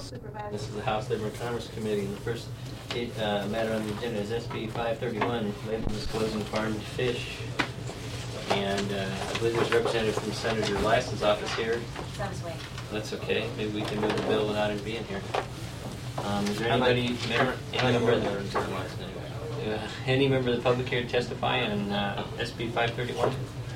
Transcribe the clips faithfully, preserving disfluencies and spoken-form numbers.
Supervisor. This is the House Labor and Commerce Committee. The first uh, matter on the agenda is S B five thirty-one, label disclosing farmed fish. And uh, I believe there's a representative from Senator Lyson's office here. It's on his way. That's okay. Maybe we can move the bill without him being here. Um, is there anybody, member, any member of the, uh, any member of the public here to testify on uh, S B five thirty-one?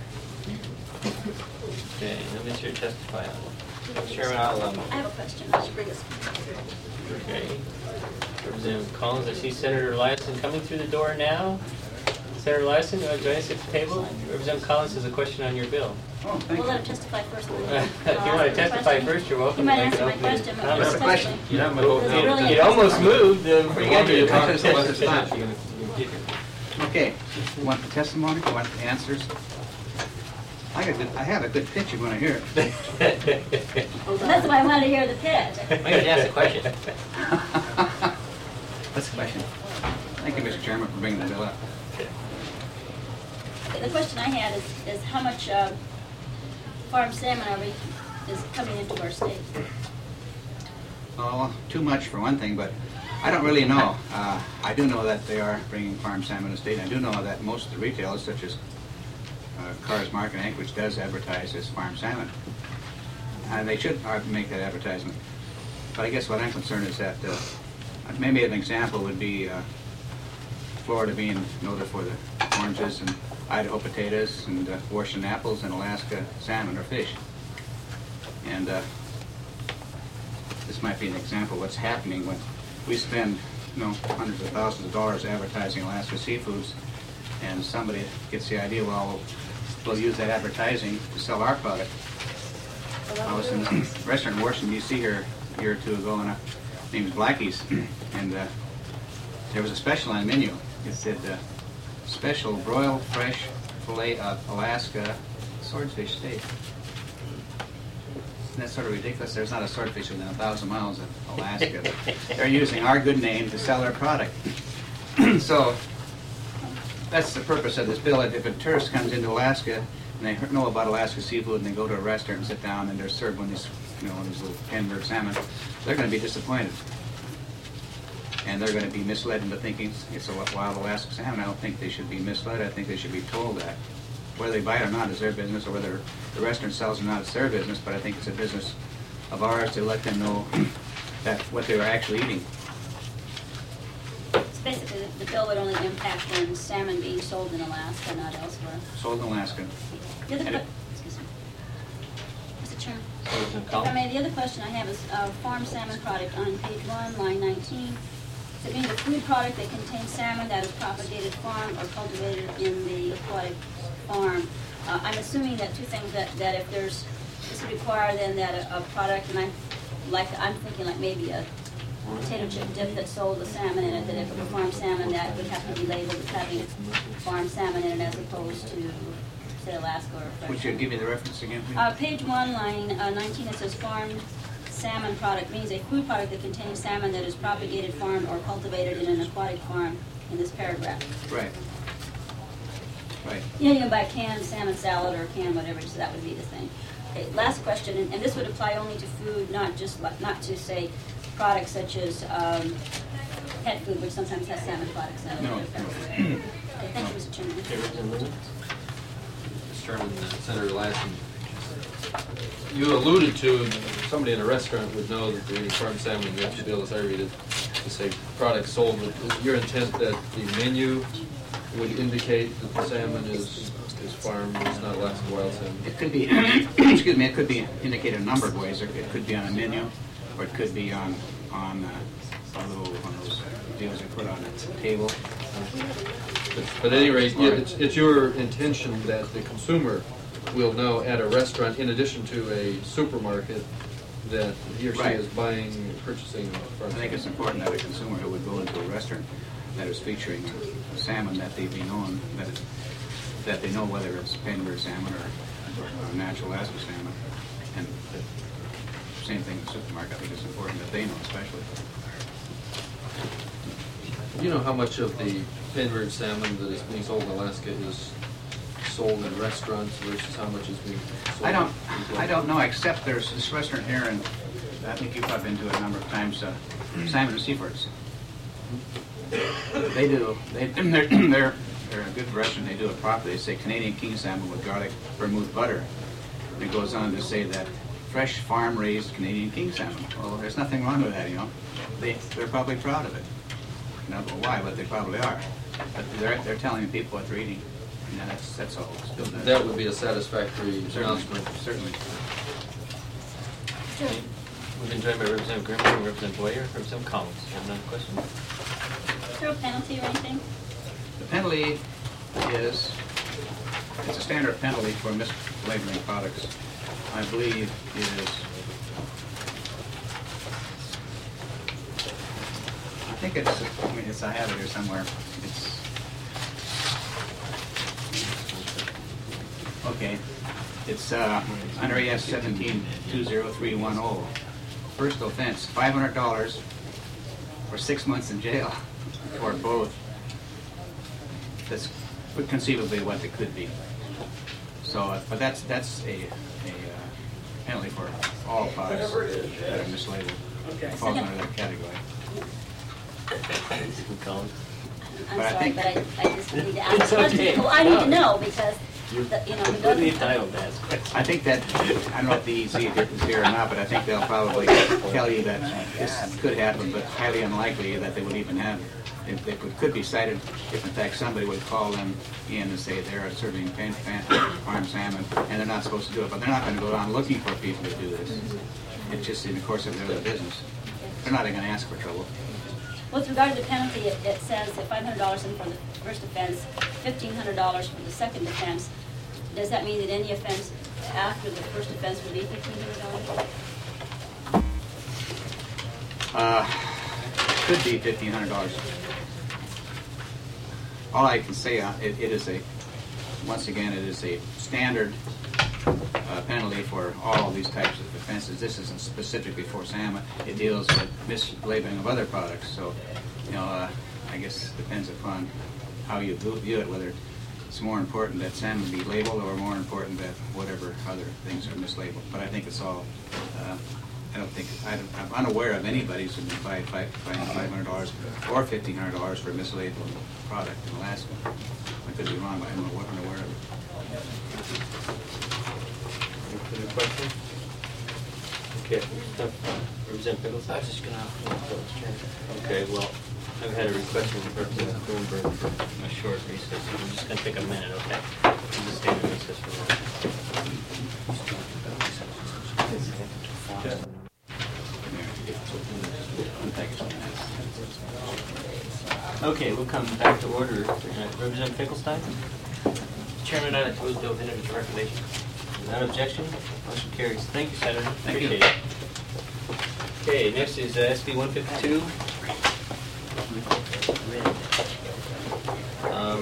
Okay, nobody's here to testify on it. Chairman, I'll... Um, I have a question. I should bring this. Okay. Representative Collins, I see Senator Lyson coming through the door now. Senator Lyson, you want to join us at the table? Representative Collins has a question on your bill. Oh, thank We'll you. let him testify first. If you want to testify first, you're welcome. You might to make answer an my opening question. but comment. What's the first question? testify. You're not going to vote It's no. really- You almost moved uh, before you got to You your talk comment. to us, it's not. You're going to get here. Okay, you want the testimony? You want the answers? I got good, I have a good pitch you want to hear. That's why I wanted to hear the pitch. I'm going to ask a question. What's the question? Thank you, Mister Chairman, for bringing the bill up. The question I had is, is how much uh, farm salmon are we, is coming into our state? Oh, too much for one thing, but I don't really know. Uh, I do know that they are bringing farm salmon to the state. I do know that most of the retailers, such as uh, Carr's Market and Anchorage, does advertise as farm salmon. And they should uh, make that advertisement. But I guess what I'm concerned is that uh, maybe an example would be uh, Florida being noted for the oranges and Idaho potatoes and uh, Washington apples and Alaska salmon or fish. And uh, this might be an example of what's happening when we spend, you know, hundreds of thousands of dollars advertising Alaska seafoods, and somebody gets the idea, well, we'll use that advertising to sell our product. I was in a restaurant in Washington, D C here a year or two ago, and uh, name is Blackie's, and uh, there was a special on the menu. It said, uh, special broiled fresh filet of Alaska swordfish steak. Isn't that sort of ridiculous? There's not a swordfish within a thousand miles of Alaska. They're using our good name to sell their product. So that's the purpose of this bill. If a tourist comes into Alaska and they know about Alaska seafood and they go to a restaurant and sit down and they're served one of these, you know, these little Penberg salmon, they're going to be disappointed. And they're going to be misled into thinking it's a wild Alaska salmon. I don't think they should be misled. I think they should be told that. Whether they buy it or not is their business, or whether the restaurant sells it or not, it's their business, but I think it's a business of ours to let them know that what they're actually eating. So basically, the, the bill would only impact when salmon being sold in Alaska, not elsewhere. Sold in Alaska. The other And que- it- excuse me. Mister Chairman. Representative If I Collins? may, the other question I have is uh, farm salmon product on page one, line nineteen. Does it mean a food product that contains salmon that is propagated, farmed, or cultivated in the aquatic farm? Uh, I'm assuming that two things, that, that if there's, this would require then that a, a product, and I'm like, I'm thinking like maybe a potato chip dip that sold the salmon in it, that if it were farm salmon, that would have to be labeled as having farm salmon in it as opposed to, say, Alaska or fresh. Would you give me the reference again, please? Uh, page one, line uh, nineteen, it says farmed salmon product means a food product that contains salmon that is propagated, farmed, or cultivated in an aquatic farm in this paragraph. Right. Right. You know, you can buy canned salmon salad or canned whatever, so that would be the thing. Okay, last question, and, and this would apply only to food, not just, like- not to, say, products such as um, pet food, which sometimes has salmon products in it. No. Okay, thank you, Mister Chairman. Okay, Representative Lewin? Mister Chairman, uh, Senator Lassen, you alluded to somebody in a restaurant would know that the farm salmon in the bill, as I read it, to say products sold. Is your intent that the menu would indicate that the salmon is is farmed, it's not Alaska wild salmon? It could be, excuse me, it could be indicated a number of ways. It it could be on a menu, or it could be on, on uh, a little, one of those deals they put on a table. But, but at any rate, yeah, it's, it's your intention that the consumer will know at a restaurant, in addition to a supermarket, that he or she Right. is buying, purchasing farm I think it's salmon. important that a consumer who would go into a restaurant that is featuring salmon, that they be known, that it, that they know whether it's Penberg salmon or, or natural Alaska salmon. And the same thing in the supermarket. I think it's important that they know, especially. Do you know how much of the Penberg salmon that is being sold in Alaska is sold in restaurants versus how much is being sold? I don't, in retail? I don't know, except there's this restaurant here in I think you've probably been to it a number of times, uh, Simon and Seafords. They do, they, they're, they're, they're a good restaurant, they do it properly. They say Canadian king salmon with garlic vermouth butter. And it goes on to say that fresh farm-raised Canadian king salmon. Well, there's nothing wrong with that, you know. They, they're probably proud of it. I don't know why, but they probably are. But they're, they're telling people what they're eating. And that's, that's all. Still does. That would be a satisfactory Certainly, announcement. certainly. We've been joined by Representative Grimmer, Representative Boyer, Representative Collins. You have another question? Is there a penalty or anything? The penalty is, it's a standard penalty for mislabeling products. I believe is, I think it's, I mean, it's, I have it here somewhere. It's, okay. It's uh, under A S seventeen two zero three one zero. First offense, five hundred dollars or six months in jail, or both. That's conceivably what it could be. So, uh, but that's that's a, a uh, penalty for all products that are mislabeled. It falls under that category. Collins. I'm But I sorry, think- but I, I just need to It's ask questions. okay. Well, I need No. to know because, You the- you know, the completely government. entitled to ask questions. I think that, I don't know if the E C is here or not, but I think they'll probably tell you that this could happen, but highly unlikely that they would even have. It, it could, could be cited if in fact somebody would call them in and say they're serving fan, fan, farm salmon and they're not supposed to do it, but they're not going to go around looking for people to do this. It's just in the course of their business. They're not even going to ask for trouble. With regard to the penalty, it, it says that five hundred dollars for the first offense, fifteen hundred dollars for the second offense. Does that mean that any offense after the first offense will be fifteen hundred dollars? Uh, could be fifteen hundred dollars. All I can say, uh, it, it is a, once again, it is a standard uh, penalty for all these types of offenses. This isn't specifically for salmon. It deals with mislabeling of other products. So, you know, uh, I guess it depends upon how you view it, whether it's more important that salmon be labeled or more important that whatever other things are mislabeled. But I think it's all, uh, I don't think, I don't, I'm unaware of anybody who's been fined five hundred dollars or fifteen hundred dollars for mislabeling a product in Alaska. I could be wrong, but I'm unaware of it. Any further questions? Okay. Representative Pickles? I was just gonna, Okay, well, I've had a request from Representative Bloomberg for a short recess. We're just gonna take a minute, okay? We'll just stay in recess for a while. Okay, we'll come back to order. Uh, Representative Finkelstein? Chairman, I'd like to move to open it to recommendation. Without objection, motion carries. Thank you, Senator. Thank you. Appreciate it. Okay, next is uh, S B one fifty-two. Um,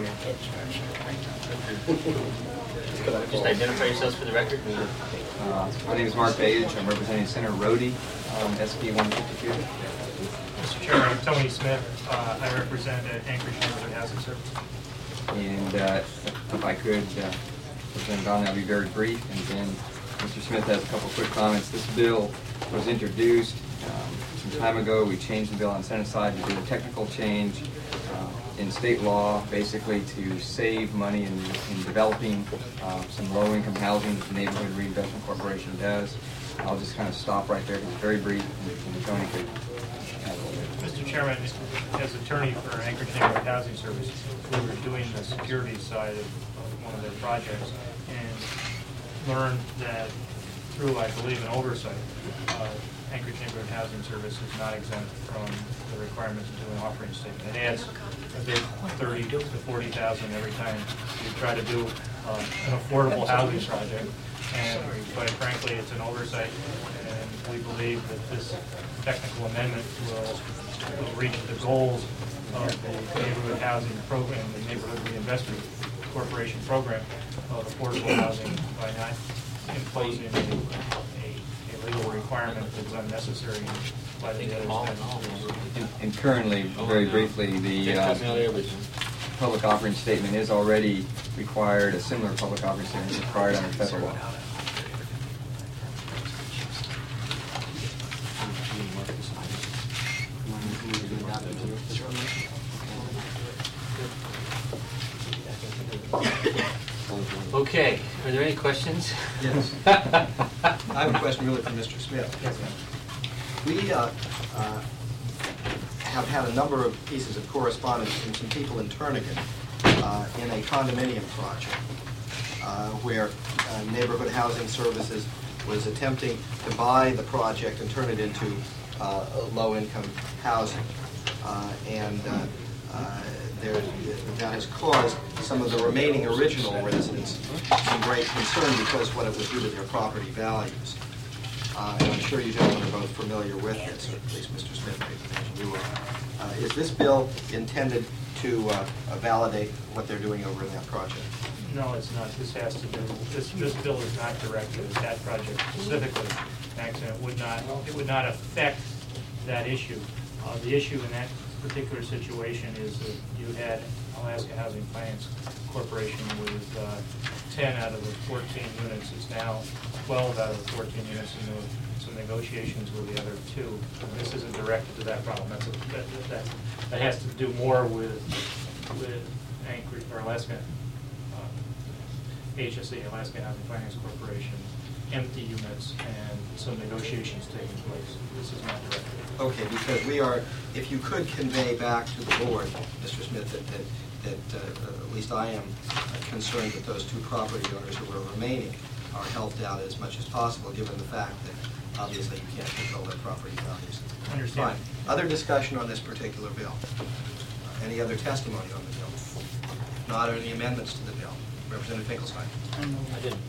Just identify yourselves for the record. and- Uh, My name is Mark Page. I'm representing Senator Rhodey on S B one fifty-two. Mister Chairman, I'm Tony Smith. Uh, I represent uh, Anchorage Neighborhood Housing Service. And uh, if I could, uh, Representative Donnelly, I'll be very brief. And then Mister Smith has a couple quick comments. This bill was introduced um, some time ago. We changed the bill on the Senate side to do a technical change uh, in state law, basically to save money in, in developing uh, some low-income housing that the Neighborhood Reinvestment Corporation does. I'll just kind of stop right there because it's very brief, and, and Tony could add a little bit. Mister Chairman, as attorney for Anchorage Neighborhood Housing Service, we were doing the security side of of one of their projects and learned that through, I believe, an oversight, uh, Anchorage Neighborhood Housing Service is not exempt from the requirements of doing offering statement. It adds a big thirty to forty thousand every time you try to do um, an affordable housing project. And quite frankly, it's an oversight, and we believe that this technical amendment will, will reach the goals of the neighborhood housing program, the Neighborhood Reinvestment Corporation program of affordable housing by not imposing a, a, a legal requirement that's unnecessary by the other statutes. And, and currently, very briefly, the uh, public offering statement is already required. A similar public offering statement is required under federal law. Okay, are there any questions? Yes. I have a question really for Mister Smith. Yes, ma'am. We uh, uh, have had a number of pieces of correspondence from some people in Turnigan uh, in a condominium project uh, where uh, Neighborhood Housing Services was attempting to buy the project and turn it into uh, low-income housing. Uh, and uh, uh, there, that has caused some of the remaining original residents some great concern because what it would do to their property values. Uh, and I'm sure you gentlemen are both familiar with this, or at least Mister Smith may you are. Uh, is this bill intended to uh, validate what they're doing over in that project? No, it's not. This has to do, this, this bill is not directed at that project specifically. Actually, it would not, it would not affect that issue. Uh, the issue in that particular situation is that you had Alaska Housing Finance Corporation with uh, ten out of the fourteen units. It's now twelve out of the fourteen units, and there were some negotiations with the other two. And this isn't directed to that problem. That's a, that, that, that has to do more with, with Anchorage, or Alaska, H S C, Alaska Housing Finance Corporation, empty units, and some negotiations taking place. This is not directed. Okay, because we are, if you could convey back to the board, Mister Smith, that, that, that uh, at least I am concerned that those two property owners who are remaining are helped out as much as possible, given the fact that obviously you can't control their property values. Understand. Fine. Other discussion on this particular bill? Any other testimony on the bill? Not any amendments to the bill? Representative Finkelstein. I move I didn't.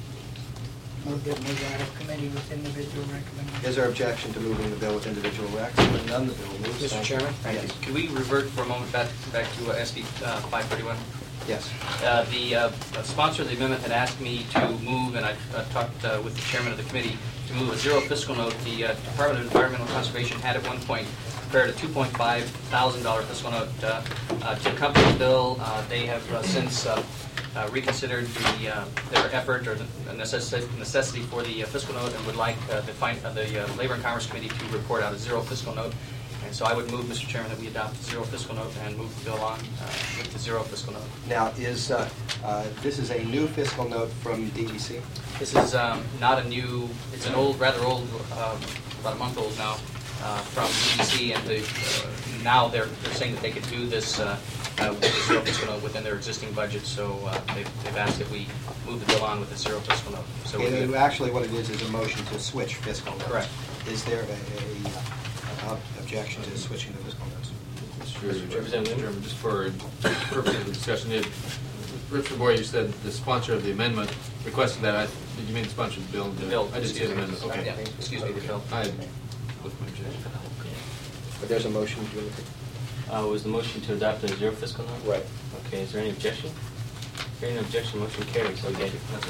move that move out of committee with individual recommendation. Is there objection to moving the bill with individual recs? Hearing none, the bill moves. Mister Thank you. Chairman? Yes. Could we revert for a moment back, back to uh, S B uh, five thirty-one? Yes. Uh, The uh, sponsor of the amendment had asked me to move, and I uh, talked uh, with the chairman of the committee, to move a zero fiscal note. The uh, Department of Environmental Conservation had at one point prepared a two point five thousand dollar fiscal note uh, uh, to accompany the bill. Uh, They have uh, since uh, uh, reconsidered the, uh, their effort or the necessi- necessity for the uh, fiscal note and would like uh, the, fin- uh, the uh, Labor and Commerce Committee to report out a zero fiscal note. And so I would move, Mister Chairman, that we adopt the zero fiscal note and move the bill on uh, with the zero fiscal note. Now, is, uh, uh, this is a new fiscal note from D E C? This is um, not a new, it's an old, rather old, um, about a month old now, uh, from D E C, and the, uh, now they're, they're saying that they could do this uh, uh, with the zero fiscal note within their existing budget, so uh, they've, they've asked that we move the bill on with the zero fiscal note. So we Okay, would- actually, what it is, is a motion to switch fiscal notes. Correct. Is there a, a, a objection to switching the fiscal notes? Mister Representative Lindbergh? Chairman, just for purpose of the discussion, it- Representative Boyer, you said the sponsor of the amendment requested that. I- Did you mean the sponsor of the bill? The bill, I did see excuse the me. amendment, okay. Yeah, excuse me, the bill. I with my objection. But there's a motion to it. Uh, was the motion to adopt a zero fiscal note? Right. Okay, is there any objection? Hearing no objection, motion carries. Okay.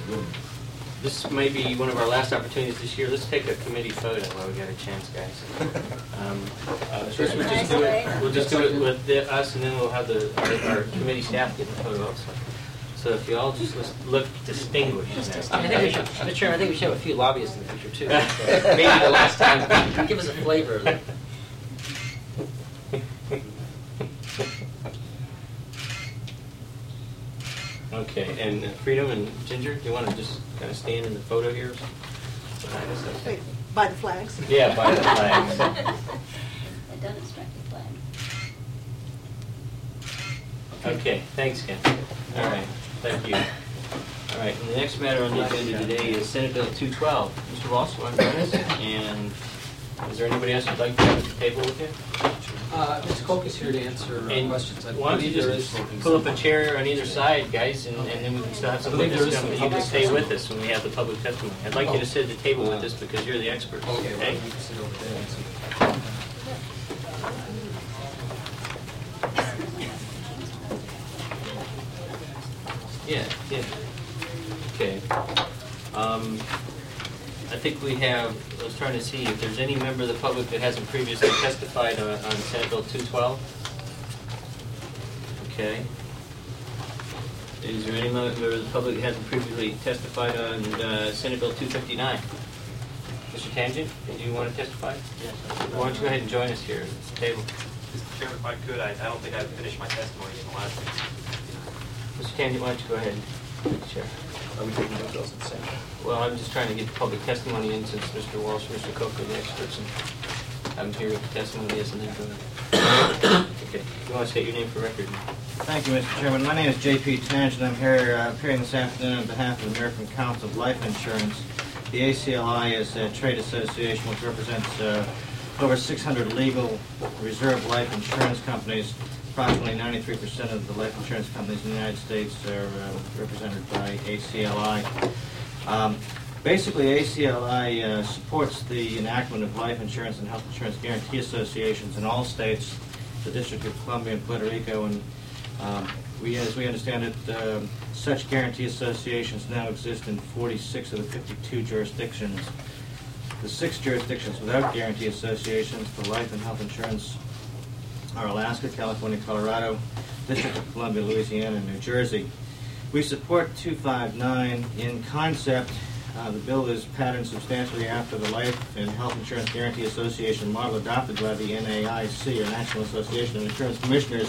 This may be one of our last opportunities this year. Let's take a committee photo while we got a chance, guys. Um, uh, First, we'll just do it, we'll just do it with the- us, and then we'll have the, our, our committee staff get the photo also. So if you all just let's look distinguished. I think we should, Mister Chairman, I think we should have a few lobbyists in the picture too. Maybe the last time, give us a flavor. Okay, and uh, Freedom and Ginger, do you want to just kind of stand in the photo here? Behind us, okay? By the flags? Yeah, by the flags. I don't expect a flag. Okay, thanks, Ken. All right, thank you. All right, and the next matter on the agenda today is Senate Bill two twelve. Mister Ross, you want to join us? And is there anybody else who'd like to come to the table with you? Uh, Mister Koch is here to answer uh, And questions. I why don't you believe there just is- pull up a chair on either side, guys, and, and then we can still have some I believe there witness is come, some you can public stay with testimony. us when we have the public testimony. I'd like you to sit at the table with us because you're the experts, Okay, well, okay? we can sit over there and see. Yeah, yeah. Okay. Um, I think we have, I was trying to see if there's any member of the public that hasn't previously testified on, on Senate Bill two twelve. Okay. Is there any member of the public that hasn't previously testified on uh, Senate Bill two fifty-nine? Mister Tangent, do you want to testify? Yes. Why don't you go ahead and join us here at the table? Mister Chairman, if I could, I, I don't think I've finished my testimony in the last meeting. Mister Tangent, why don't you go ahead? Chair. Are we taking those bills at the same time? Well, I'm just trying to get public testimony in since Mister Walsh, Mister Cook are the experts, and I'm here with the testimony, yes, and then go ahead. Okay, you want to state your name for record? Thank you, Mister Chairman. My name is J P Tangent. I'm here uh, appearing this afternoon on behalf of the American Council of Life Insurance. The A C L I is a trade association which represents uh, over six hundred legal reserve life insurance companies. Approximately ninety-three percent of the life insurance companies in the United States are uh, represented by A C L I. Um, basically, A C L I uh, supports the enactment of life insurance and health insurance guarantee associations in all states, the District of Columbia and Puerto Rico, and um, we, as we understand it, uh, such guarantee associations now exist in forty-six of the fifty-two jurisdictions. The six jurisdictions without guarantee associations for life and health insurance are Alaska, California, Colorado, District of Columbia, Louisiana, and New Jersey. We support two fifty-nine in concept. Uh, the bill is patterned substantially after the Life and Health Insurance Guarantee Association model adopted by the N A I C, or National Association of Insurance Commissioners.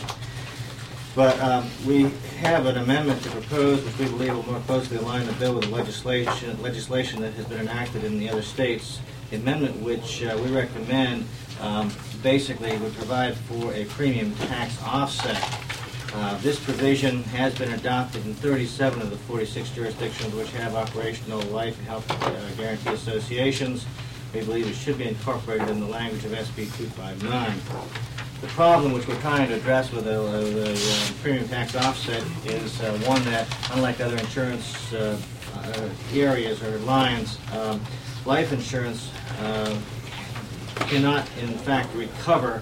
But um, we have an amendment to propose, which we believe will more closely align the bill with the legislation, legislation that has been enacted in the other states. The amendment which uh, we recommend um, basically would provide for a premium tax offset. Uh, this provision has been adopted in thirty-seven of the forty-six jurisdictions which have operational life and health uh, guarantee associations. We believe it should be incorporated in the language of S B two fifty-nine. The problem which we're trying to address with the, uh, the uh, premium tax offset is uh, one that, unlike other insurance uh, uh, areas or lines, um, life insurance uh, cannot, in fact, recover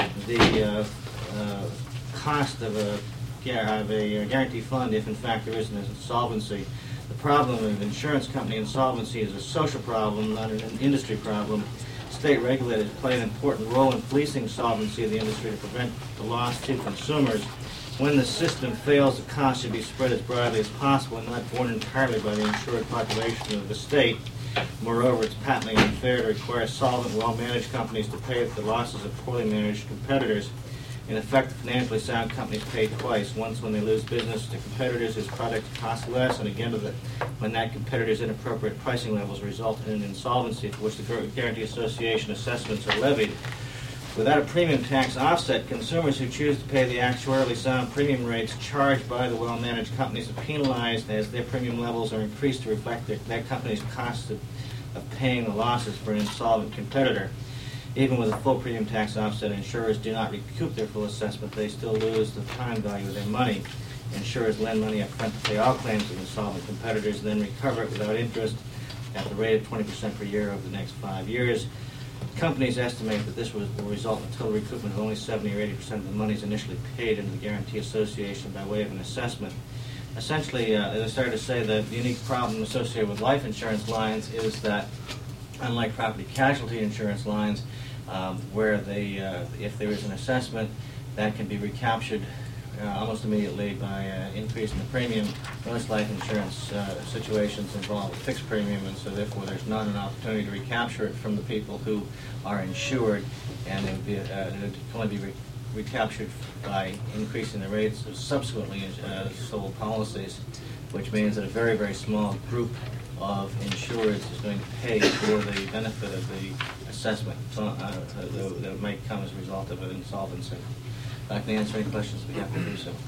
the uh, uh, cost of a, of a guarantee fund if, in fact, there isn't insolvency. The problem of insurance company insolvency is a social problem, not an industry problem. State regulators play an important role in policing solvency of the industry to prevent the loss to consumers. When the system fails, the cost should be spread as broadly as possible and not borne entirely by the insured population of the state. Moreover, it's patently unfair to require solvent, well-managed companies to pay for the losses of poorly managed competitors. In effect, financially sound companies pay twice, once when they lose business to competitors whose products cost less, and again when that competitor's inappropriate pricing levels result in an insolvency for which the Guarantee Association assessments are levied. Without a premium tax offset, consumers who choose to pay the actuarially sound premium rates charged by the well-managed companies are penalized as their premium levels are increased to reflect their, that company's cost of, of paying the losses for an insolvent competitor. Even with a full premium tax offset, insurers do not recoup their full assessment. They still lose the time value of their money. Insurers lend money up front to pay all claims of insolvent competitors and then recover it without interest at the rate of twenty percent per year over the next five years. Companies estimate that this will result in a total recoupment of only seventy or eighty percent of the monies initially paid into the Guarantee Association by way of an assessment. Essentially, uh, as I started to say, the unique problem associated with life insurance lines is that, unlike property casualty insurance lines, um, where they, uh, if there is an assessment, that can be recaptured uh, almost immediately by uh, increasing the premium. Most life insurance uh, situations involve a fixed premium, and so therefore there's not an opportunity to recapture it from the people who are insured, and it would be, uh, it would only be re recaptured by increasing the rates of subsequently uh, sold policies, which means that a very, very small group of insurers is going to pay for the benefit of the assessment uh, that, that might come as a result of an insolvency. If I can answer any questions, we have to do so.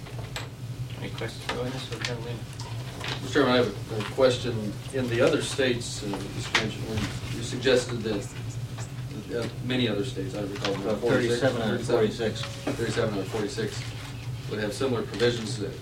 Any questions for this for Carolina? Mister Chairman, I have a, a question. In the other states, uh, Mister Chairman, you suggested that uh, many other states, I recall, About thirty-seven out of forty-six. thirty-seven out of forty-six would have similar provisions. That,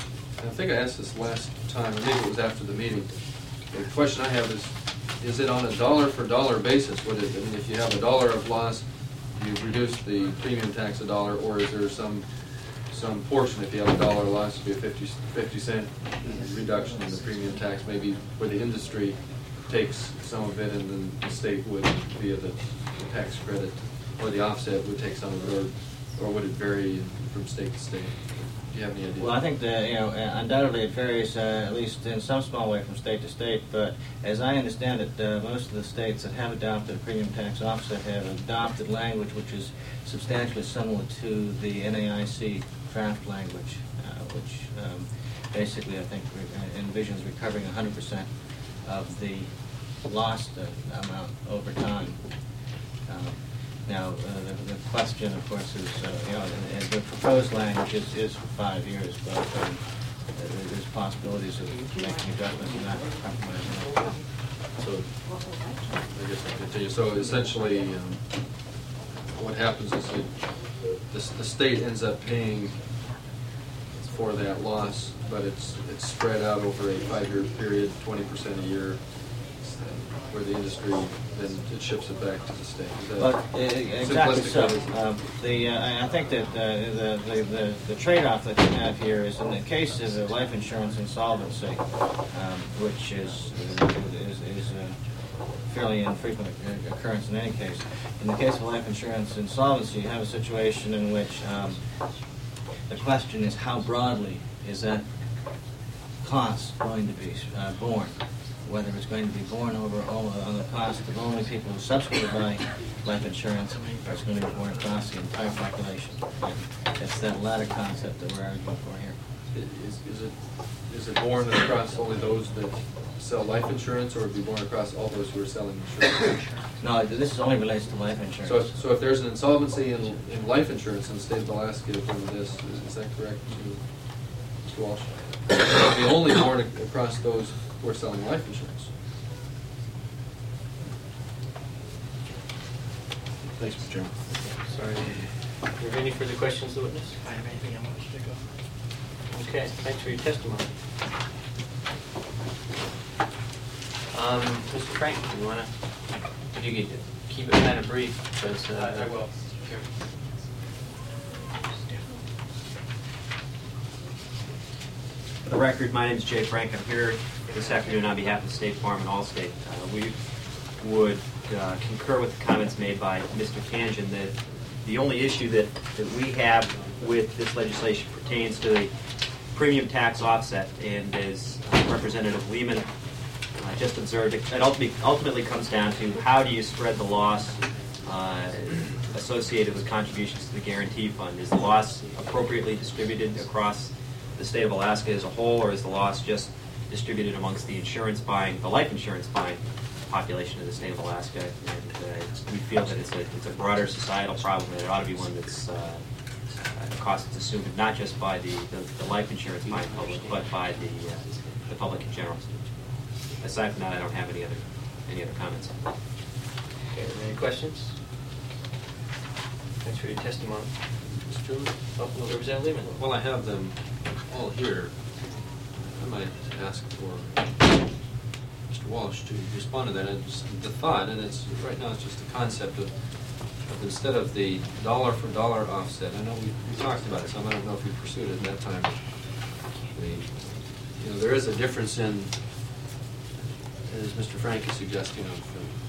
I think I asked this last time, or maybe it was after the meeting. The question I have is, is it on a dollar for dollar basis? Would it, I mean, if you have a dollar of loss, you reduce the premium tax a dollar, or is there some some portion, if you have a dollar loss, it'd be a fifty cent reduction in the premium tax, maybe where the industry takes some of it and then the state would, via the, the tax credit, or the offset would take some of it, or, or would it vary from state to state? Do you have any idea? Well, I think that, you know, undoubtedly it varies, uh, at least in some small way, from state to state, but as I understand it, uh, most of the states that have adopted a premium tax offset have adopted language which is substantially similar to the N A I C draft language, uh, which um, basically, I think, re- envisions recovering one hundred percent of the lost uh, amount over time. Um, Now, uh, the, the question, of course, is, uh, you know, and, and the proposed language is, is for five years, but um, there- there's possibilities of making adjustments and not compromising that. So, I guess I'll continue. So essentially, um, what happens is that the, the state ends up paying for that loss, but it's, it's spread out over a five-year period, twenty percent a year, where the industry, then it ships it back to the state. Is that But, uh, exactly simplistic so. way to- Um, The, uh, I I think that uh, the, the, the, the trade-off that you have here is in the case of the life insurance insolvency, um, which is, is, is a fairly infrequent occurrence in any case. In the case of life insurance insolvency, you have a situation in which um, the question is how broadly is that cost going to be uh, borne? Whether it's going to be borne over all, on the cost of only people who subsequently buy life insurance, or it's going to be borne across the entire population. It's that latter concept that we're arguing for here. Is, is it, is it borne across only those that sell life insurance, or would it be borne across all those who are selling insurance? No, this only relates to life insurance. So, if- so if there's an insolvency in, in life insurance in the state of Alaska from this, is, is that correct, Mister Walsh? It would be only borne ac- across those who are selling life insurance. Thanks, Mister Chairman. Sorry. Are there any further questions of the witness? If I have anything I want to stick on. Okay, thanks for your testimony. Um, Mister Frank, do you want to, if you could keep it kind of brief, because... Uh, I will. For the record, my name is Jay Frank. I'm here this afternoon on behalf of State Farm and Allstate. Uh, we would uh, concur with the comments made by Mister Tangen that the only issue that, that we have with this legislation pertains to the premium tax offset, and as uh, Representative Lehman uh, just observed, it ultimately, ultimately comes down to how do you spread the loss uh, associated with contributions to the guarantee fund. Is the loss appropriately distributed across the state of Alaska as a whole, or is the loss just distributed amongst the insurance buying, the life insurance buying population of the state of Alaska? And uh, we feel that it's a, it's a broader societal problem, and it ought to be one that's uh, uh, cost is assumed not just by the, the, the life insurance buying public, but by the, uh, the public in general. Aside from that, I don't have any other any other comments. Okay, are there any questions? Thanks for your testimony. Mister Chairman? Oh, no, Representative Lehman. Well, I have them all here. I might ask for Mister Walsh to respond to that. And just the thought, and it's right now it's just the concept of, of instead of the dollar for dollar offset. I know we, we talked about it, so I don't know if we pursued it at that time. The, you know, there is a difference in, as Mister Frank is suggesting, of,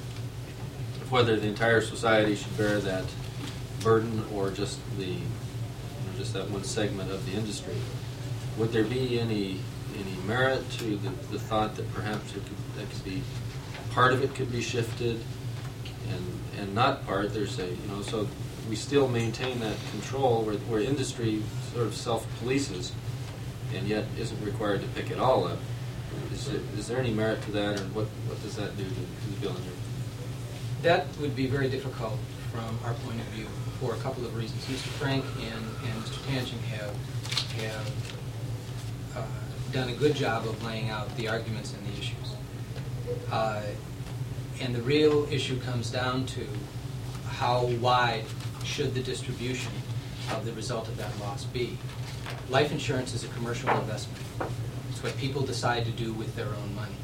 of whether the entire society should bear that burden or just the you know, just that one segment of the industry. Would there be any any merit to the, the thought that perhaps it could, that could be part of it could be shifted, and and not part? There's a you know so we still maintain that control where where industry sort of self-polices, and yet isn't required to pick it all up. Is it, is there any merit to that, or what what does that do to, to the bill? That would be very difficult from our point of view for a couple of reasons. Mister Frank and, and Mister Tangen have, have uh, done a good job of laying out the arguments and the issues. Uh, and the real issue comes down to how wide should the distribution of the result of that loss be. Life insurance is a commercial investment. It's what people decide to do with their own money.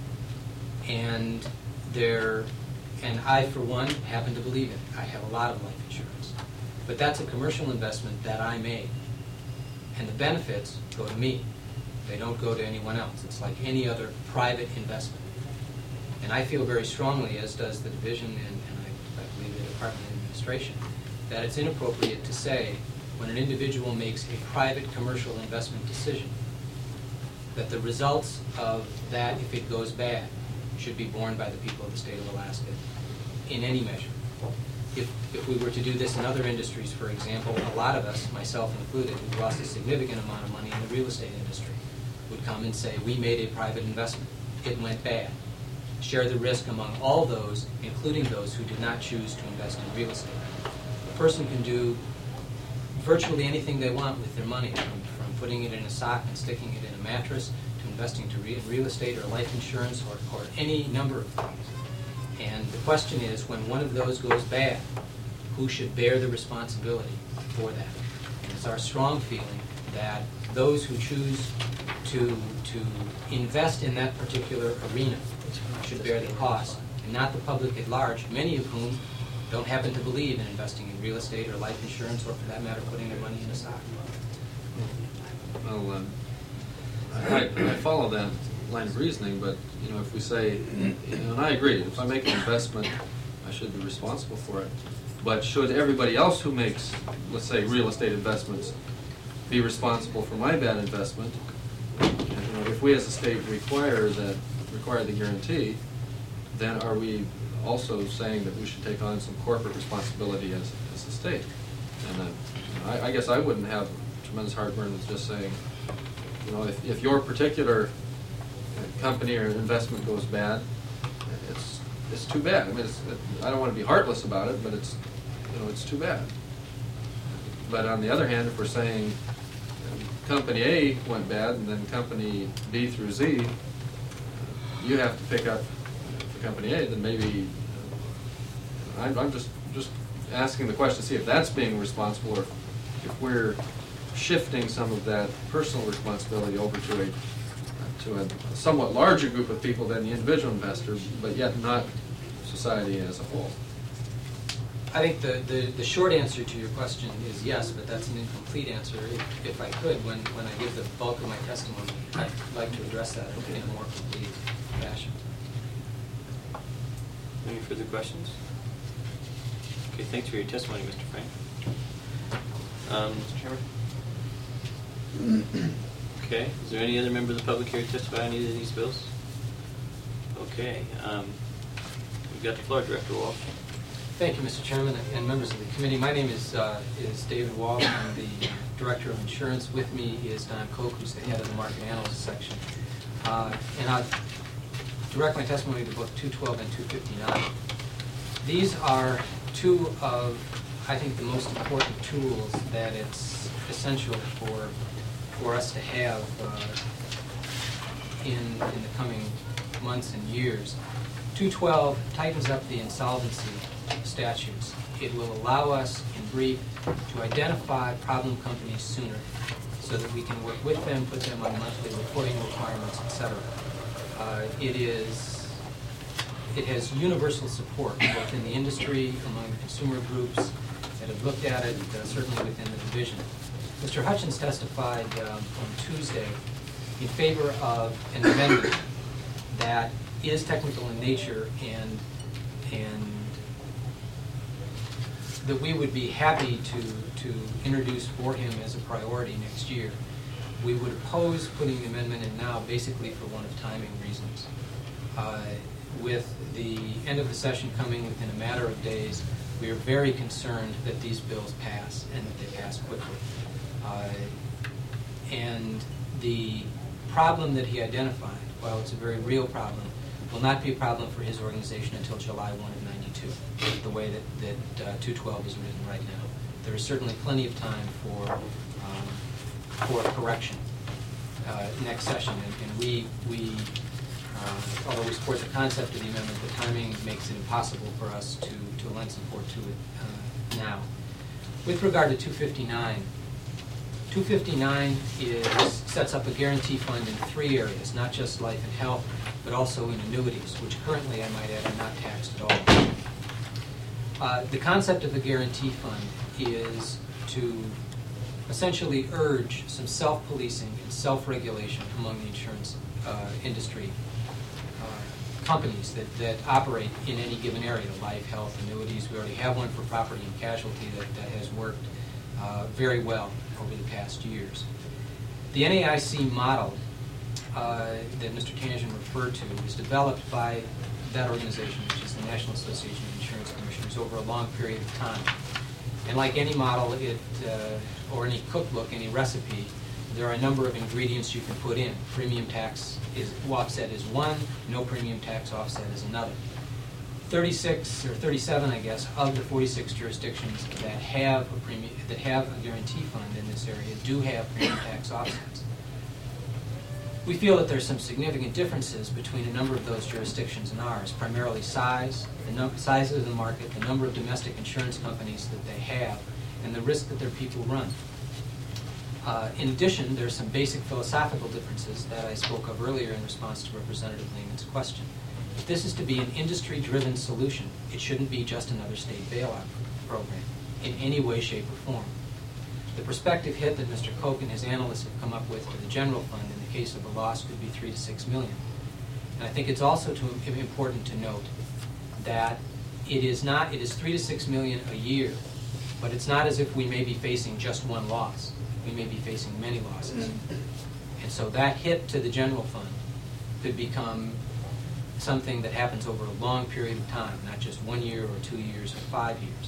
And they're And I, for one, happen to believe it. I have a lot of life insurance. But that's a commercial investment that I made. And the benefits go to me. They don't go to anyone else. It's like any other private investment. And I feel very strongly, as does the division and, and I, I believe the Department of Administration, that it's inappropriate to say when an individual makes a private commercial investment decision that the results of that, if it goes bad, should be borne by the people of the state of Alaska in any measure. If, if we were to do this in other industries, for example, a lot of us, myself included, have lost a significant amount of money in the real estate industry. would come and say, we made a private investment, it went bad. Share the risk among all those, including those who did not choose to invest in real estate. A person can do virtually anything they want with their money, from, from putting it in a sock and sticking it in a mattress, to investing to re real estate or life insurance, or, or any number of things. And the question is, when one of those goes bad, who should bear the responsibility for that? And it's our strong feeling that those who choose to, to invest in that particular arena should bear the cost, and not the public at large, many of whom don't happen to believe in investing in real estate or life insurance, or for that matter, putting their money in a stock. Well, um, I, I follow that line of reasoning, but, you know, if we say, you know, and I agree, if I make an investment, I should be responsible for it. But should everybody else who makes, let's say, real estate investments be responsible for my bad investment? You know, if we as a state require that, require the guarantee, then are we also saying that we should take on some corporate responsibility as, as a state? And uh, you know, I, I guess I wouldn't have tremendous heartburn with just saying, you know, if, if your particular company or investment goes bad, it's it's too bad. I mean, it's, it, I don't want to be heartless about it, but it's, you know, it's too bad. But on the other hand, if we're saying company A went bad and then company B through Z, you have to pick up for company A, then maybe uh, I'm, I'm just just asking the question to see if that's being responsible, or if we're shifting some of that personal responsibility over to a to a somewhat larger group of people than the individual investor, but yet not society as a whole. I think the, the, the short answer to your question is yes, but that's an incomplete answer. If, if I could, when, when I give the bulk of my testimony, I'd like to address that in a more complete fashion. Any further questions? Okay, thanks for your testimony, Mister Frank. Um, Mister Chairman? Okay, is there any other member of the public here to testify on either of these bills? Okay, um, you've got the floor, Director Walsh. Thank you, Mister Chairman, and members of the committee. My name is uh, is David Walsh. I'm the Director of Insurance. With me is Don Koch, who's the head of the Market Analyst section. Uh, and I'll direct my testimony to both two twelve and two fifty-nine. These are two of, I think, the most important tools that it's essential for for us to have uh, in, in the coming months and years. two twelve tightens up the insolvency statutes. It will allow us, in brief, to identify problem companies sooner so that we can work with them, put them on monthly reporting requirements, et cetera. Uh, it is, it has universal support, both in the industry, among the consumer groups that have looked at it, uh, certainly within the division. Mister Hutchins testified um, on Tuesday in favor of an amendment that is technical in nature and and that we would be happy to, to introduce for him as a priority next year. We would oppose putting the amendment in now basically for one of timing reasons. Uh, with the end of the session coming within a matter of days, we are very concerned that these bills pass and that they pass quickly. Uh, and the problem that he identified, while it's a very real problem, will not be a problem for his organization until July first of ninety-two, the way that, that uh, two twelve is written right now. There is certainly plenty of time for um, for correction uh, next session, and, and we, we uh, although we support the concept of the amendment, the timing makes it impossible for us to, to lend support to it uh, now. With regard to two fifty-nine, two fifty-nine is, sets up a guarantee fund in three areas, not just life and health, but also in annuities, which currently, I might add, are not taxed at all. Uh, the concept of the guarantee fund is to essentially urge some self-policing and self-regulation among the insurance uh, industry uh, companies that, that operate in any given area, life, health, annuities. We already have one for property and casualty that, that has worked uh, very well over the past years. The N A I C model Uh, that Mister Tangent referred to was developed by that organization, which is the National Association of Insurance Commissioners, over a long period of time. And like any model, it uh, or any cookbook, any recipe, there are a number of ingredients you can put in. Premium tax is offset is one, no premium tax offset is another. thirty-six or thirty-seven, I guess, of the forty-six jurisdictions that have a premium that have a guarantee fund in this area do have premium tax offsets. We feel that there's some significant differences between a number of those jurisdictions and ours, primarily size, the num size of the market, the number of domestic insurance companies that they have, and the risk that their people run. Uh, in addition, there's some basic philosophical differences that I spoke of earlier in response to Representative Lehman's question. If this is to be an industry-driven solution, it shouldn't be just another state bailout program in any way, shape, or form. The prospective hit that Mister Koch and his analysts have come up with to the general fund in the case of a loss could be three to six million. And I think it's also to, important to note that it is not, it is three to six million a year, but it's not as if we may be facing just one loss. We may be facing many losses. And so that hit to the general fund could become something that happens over a long period of time, not just one year or two years or five years.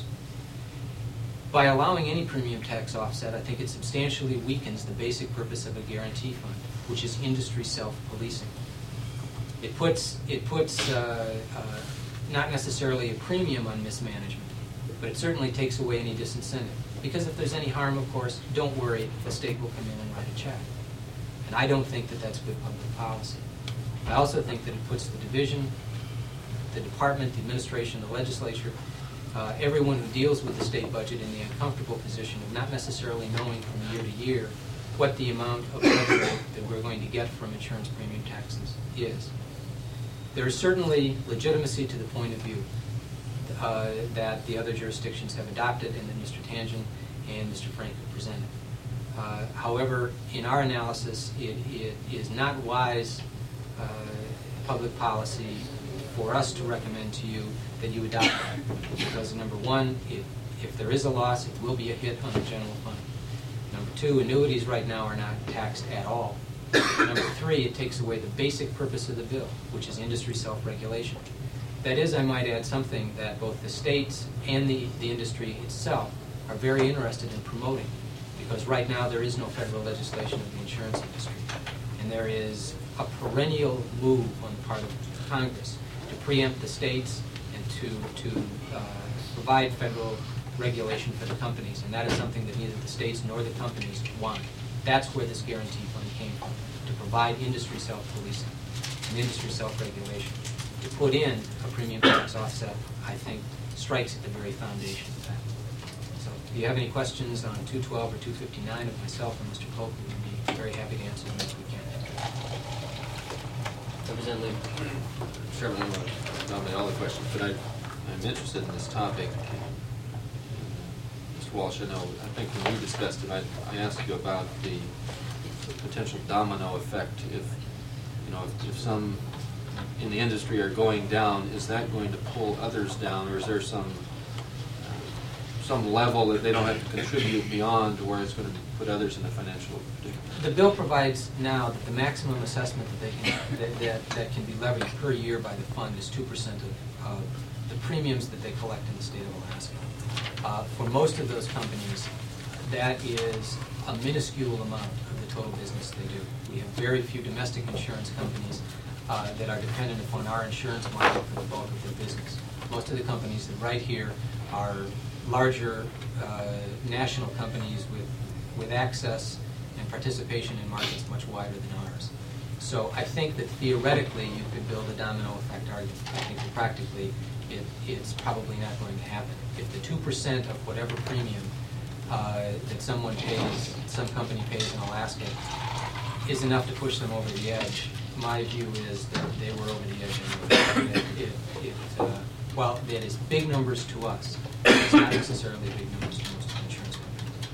By allowing any premium tax offset, I think it substantially weakens the basic purpose of a guarantee fund, which is industry self-policing. It puts, it puts uh, uh, not necessarily a premium on mismanagement, but it certainly takes away any disincentive. Because if there's any harm, of course, don't worry, the state will come in and write a check. And I don't think that that's good public policy. I also think that it puts the division, the department, the administration, the legislature, uh, everyone who deals with the state budget in the uncomfortable position of not necessarily knowing from year to year what the amount of revenue that we're going to get from insurance premium taxes is. There is certainly legitimacy to the point of view uh, that the other jurisdictions have adopted and that Mister Tangent and Mister Frank have presented. Uh, however, in our analysis, it, it is not wise uh, public policy for us to recommend to you that you adopt that. Because number one, if, if there is a loss, it will be a hit on the general fund. Number two, annuities right now are not taxed at all. Number three, it takes away the basic purpose of the bill, which is industry self-regulation. That is, I might add, something that both the states and the, the industry itself are very interested in promoting, because right now there is no federal legislation of the insurance industry. And there is a perennial move on the part of Congress to preempt the states and to, to uh, provide federal regulation for the companies, and that is something that neither the states nor the companies want. That's where this guarantee fund came from, to provide industry self-policing and industry self-regulation. To put in a premium tax offset, I think, strikes at the very foundation of that. So if you have any questions on two twelve or two fifty-nine of myself or Mister Polk, we would be very happy to answer them if we can. Representative Chairman, I don't want to dominate all the questions, but I, I'm interested in this topic. Mister Walsh, I know, I think when we discussed it, I, I asked you about the potential domino effect. If, you know, if, if some in the industry are going down, is that going to pull others down, or is there some uh, some level that they don't have to contribute beyond to where it's going to put others in a financial predicament? The bill provides now that the maximum assessment that they can that, that, that can be levied per year by the fund is two percent of uh, the premiums that they collect in the state of Alaska. Uh, for most of those companies, that is a minuscule amount of the total business they do. We have very few domestic insurance companies uh, that are dependent upon our insurance market for the bulk of their business. Most of the companies that write here are larger uh, national companies with, with access and participation in markets much wider than ours. So I think that theoretically you could build a domino effect argument. I think that practically it, it's probably not going to happen. If the two percent of whatever premium uh, that someone pays, some company pays in Alaska, is enough to push them over the edge, my view is that they were over the edge anyway. It, it, it, uh, well, that is big numbers to us. It's not necessarily big numbers to most insurance companies.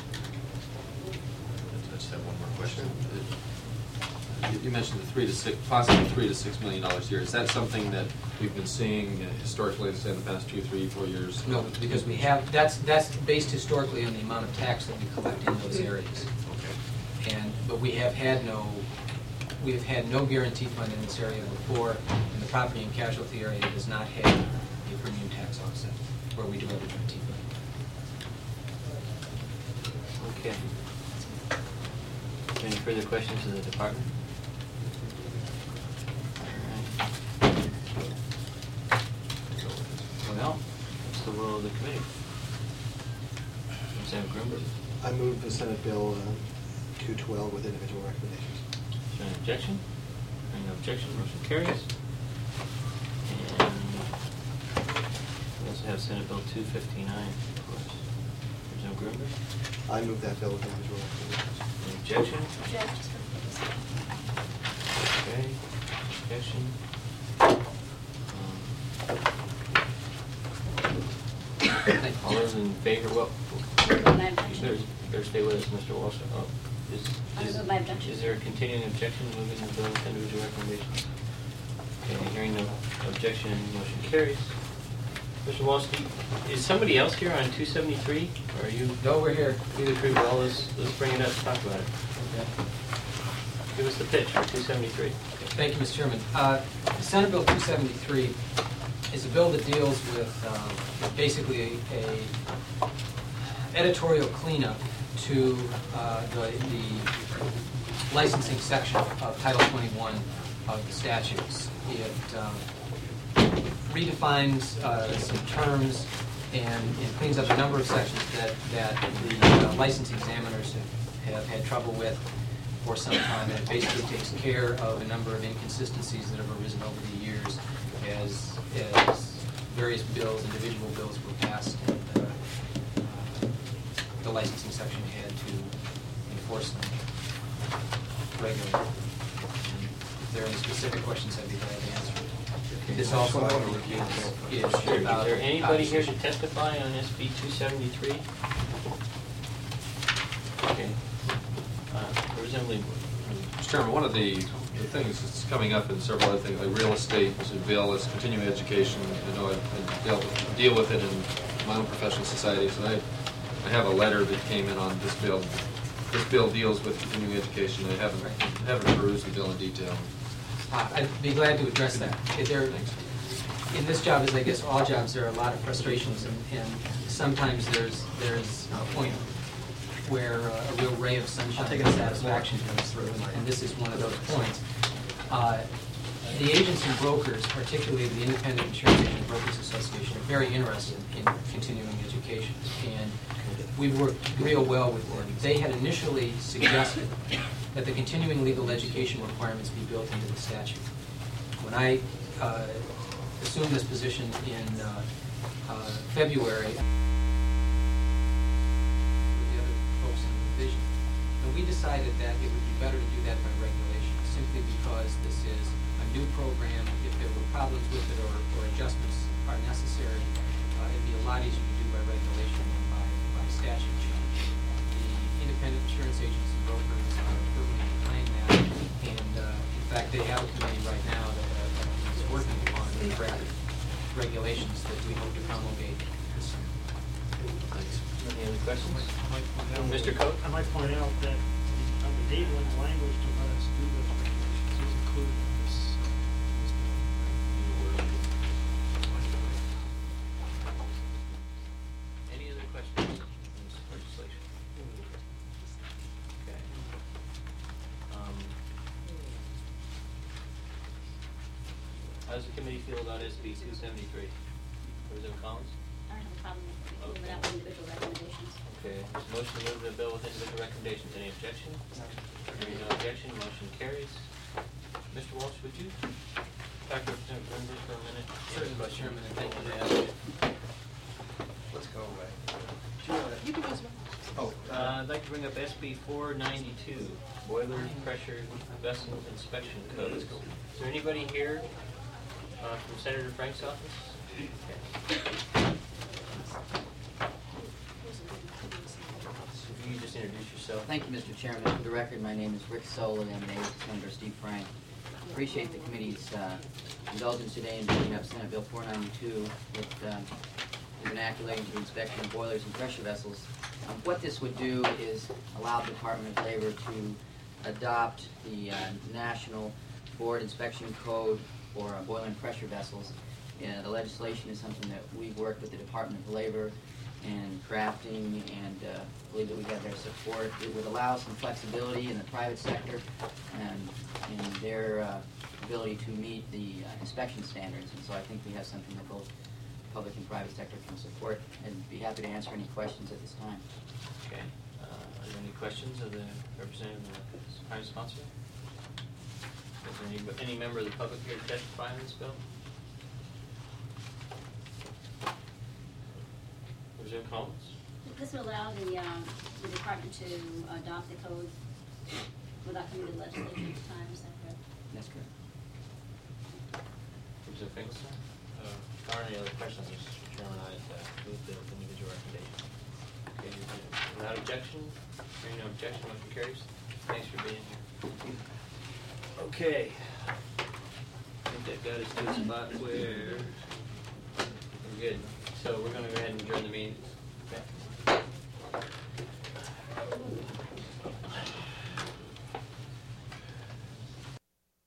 I just have one more question. You- You mentioned the three to six, possibly three to six million dollars a year. Is that something that we've been seeing uh, historically, let's say in the past two, three, four years? No, because we have, that's, that's based historically on the amount of tax that we collect in those areas. Okay. And, but we have had no, we have had no guarantee fund in this area before, and the property and casualty area does not have a premium tax offset, where we do have a guarantee fund. Okay. there any further questions of the department? Well, what's the will of the committee? Representative Grunberg? I move the Senate Bill uh, two twelve with individual recommendations. Is there an objection? Hearing no objection, motion carries. And we also have Senate Bill two fifty-nine, of course. Representative Grunberg? I move that bill with individual recommendations. Any objection? Object, just for the Okay, objection. Um, All those in favor, well, purpose. My you objection. better, you better stay with us, Mister Walsh. Oh, is, I is, remove my objection. is there a continuing objection to moving the bill with individual recommendations? Okay, hearing no objection, motion carries. Mister Walsh, do you- is somebody else here on two seventy-three, or are you? No, we're here. Either true, well, let's, let's bring it up and talk about it. Give us the pitch for two seventy-three. Thank you, Mister Chairman. Uh, Senate Bill two seventy-three is a bill that deals with um, basically a, a editorial cleanup to uh, the, the licensing section of Title twenty-one of the statutes. It um, redefines uh, some terms and, and cleans up a number of sections that, that the uh, license examiners have, have had trouble with for some time, and it basically takes care of a number of inconsistencies that have arisen over the years as, as various bills, individual bills were passed, and uh, uh, the licensing section had to enforce them regularly. And if there are any specific questions, I'd be glad to answer. This also is Sure. Is about... there anybody here to testify on S B two seventy-three? Okay. Uh, Representative Lee. Mister Chairman, one of the, the things that's coming up in several other things, like real estate, is a bill, is continuing education. I know I, I dealt with, deal with it in my own professional societies, and I, I have a letter that came in on this bill. This bill deals with continuing education. I haven't, I haven't perused the bill in detail. Uh, I'd be glad to address that. If there, in this job, as I guess all jobs, there are a lot of frustrations, and, and sometimes there's there's a point where uh, a real ray of sunshine and satisfaction comes through, and, and this is one of those points. Uh, the agents and brokers, particularly the Independent Insurance Agent Brokers Association, are very interested in continuing education, and we've worked real well with them. They had initially suggested that the continuing legal education requirements be built into the statute. When I uh, assumed this position in uh, uh, February, with the other folks in the division, and we decided that it would be better to do that by regulation, simply because this is a new program. If there were problems with it or, or adjustments are necessary, uh, it'd be a lot easier to do by regulation than by, by statute change. The independent insurance agents and brokers are firmly behind that, and uh, in fact, they have a committee right now that uh, is working on the draft regulations that we hope to promulgate this summer. Thanks. Any other questions? Mister Mister Coe? I might point out that the enabling language to let us do those regulations is included in this. uh, Any other questions on this legislation? Okay. Um, How does the committee feel about S B two seventy-three? Representative Collins? I don't have a problem with moving out with individual recommendations. Okay, there's a motion to move the bill with individual recommendations. Any objection? Hearing no objection, motion carries. Mister Walsh, would you talk to Representative Grunberg for a minute? Certainly, Mister Chairman, and thank you. Let's go away. You can use one. Oh, Uh, I'd like to bring up S B four ninety-two, Boiler Pressure Vessel Inspection Code. Is there anybody here uh, from Senator Frank's office? Okay. If you could just introduce yourself. Thank you, Mister Chairman. For the record, my name is Rick Sullivan, and I with Senator Steve Frank. Appreciate the committee's uh, indulgence today in bringing up Senate Bill four ninety-two with um, vernaculating to the inspection of boilers and pressure vessels. Um, what this would do is allow the Department of Labor to adopt the uh, National Board Inspection Code for uh, boiler and pressure vessels. Uh, the legislation is something that we've worked with the Department of Labor and crafting, and uh, believe believe that we have their support. It would allow some flexibility in the private sector and in their uh, ability to meet the uh, inspection standards. And so I think we have something that both public and private sector can support, and be happy to answer any questions at this time. Okay. Uh, Are there any questions of the representative of the prime sponsor? Is there any, any member of the public here to testify on this bill? Was there comments? This will allow the, um, the department to adopt the code without coming to the legislature each time, is that correct? That's correct. Representative Finkelstein? Uh, If there aren't any other questions, Mister Chairman, I'd uh, move the individual recommendation. Okay, without objection, hearing no objection, motion carries. Thanks for being here. Okay. I think that got us to the spot where we're good. So we're going to go ahead and adjourn the meeting.